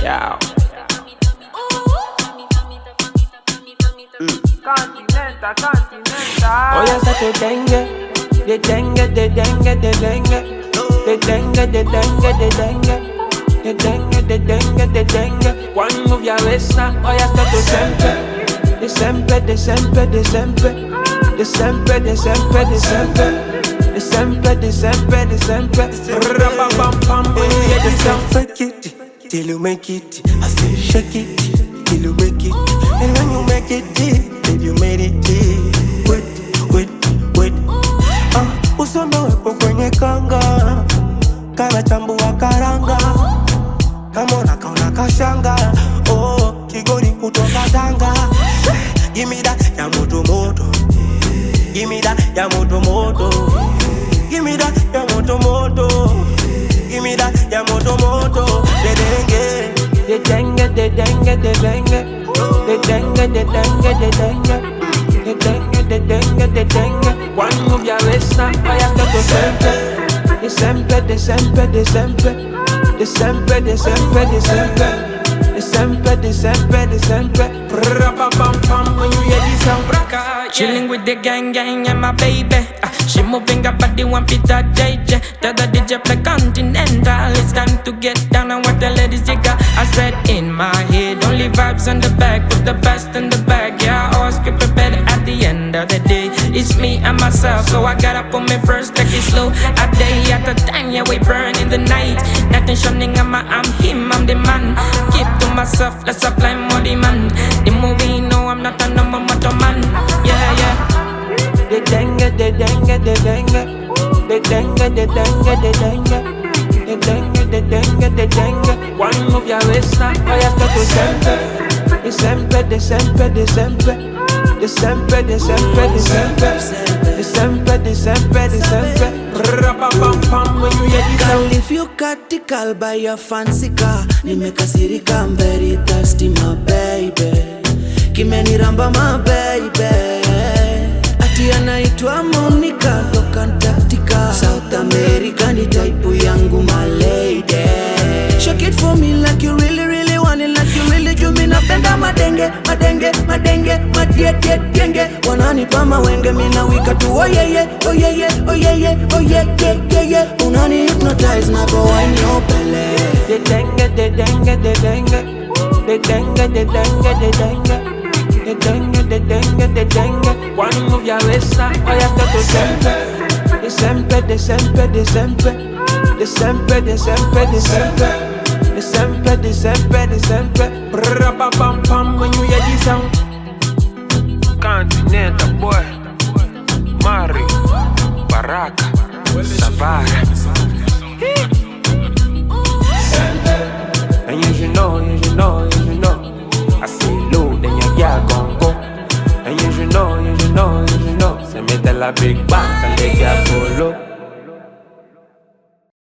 Yeah. Continental. Oh yes, I dengue, the dengue, the dengue, the dengue, the dengue, the dengue, the dengue, the dengue, the dengue, the dengue. One move your waist now, oh yes, to sempre, de sempre, de sempre, de sempre, de sempre, de sempre, de sempre, de sempre, de sempre, de sempre. Rap pam pam, when you hear the sound. Fake it till you make it. I say shake it till you make it. And when you make it, then you made it. Wait, wait, wait. Usome wepo kwenye kanga, kana chambua karanga, kama unakaona kashanga. Oh, kigori kutoka Tanga. Give me that ya moto moto. Give me that ya moto moto. Give me that ya moto moto. Give me that ya moto moto. The dengue, the dengue, the dengue, the dengue, the dengue, the dengue, the dengue, the dengue, the dengue, the dengue. One move your waist now, I have to sempre, de sempre, de sempre, de sempre, de sempre, de sempre, de sempre, de sempre, de sempre, de sempre. Rap pam pam, when you hear this sound. Chilling with the gang and my baby. She moving her body, one fit that JJ. Tell the DJ play Continental. It's time to get down and what the ladies jigger. I said in my head, only vibes on the back, with the best in the bag. Yeah, I always get prepared at the end of the day. It's me and myself, so I gotta put me first, take it slow. A day at a time, yeah, we burn in the night. Nothing shining, I'm him, I'm the man. Keep to myself, let's apply more demand. The movie, no, I'm not a number motor man. Yeah, yeah. The dengue, the dengue, the dengue, the dengue, the dengue, the dengue, the dengue, the dengue, the dengue. One move your waist now, I have to sempre, de sempre, de sempre, de sempre, de sempre, de sempre, de sempre, de sempre, de sempre, de sempre. Rap pam pam, when you hear this sound. Girl, if you got by your fancy car, nimekasirika, I'm very thirsty, my baby. Kimeniramba, my baby. Ati anaitwa Monica, toka Antarctica, South America, ni type yangu, my lady. Shake it for me like you really, really want it, like you really do. Me napenda madenge, madenge, madenge, madiete, genge. Wananipa mawenge, mina wika tu, oh yeah yeah, oh yeah yeah, oh yeah yeah, oh yeah yeah, yeah yeah. Unani hypnotize na go wine your belly. The dengue, the dengue, the dengue, the dengue, the dengue, the dengue. The dengue, the dengue, the dengue. One move your waist now, I have to sempre, de sempre, de sempre, de sempre, de sempre, de sempre, de sempre, de sempre, de sempre, de sempre. Rap pam pam, when you hear this sound. Continental boy, Mari, Baraka, Savara. And you should know, you should know, you should know. I say low, then your girl gon' go. And you should know, you should know, you should know. Se mete la big bang, and they get follow.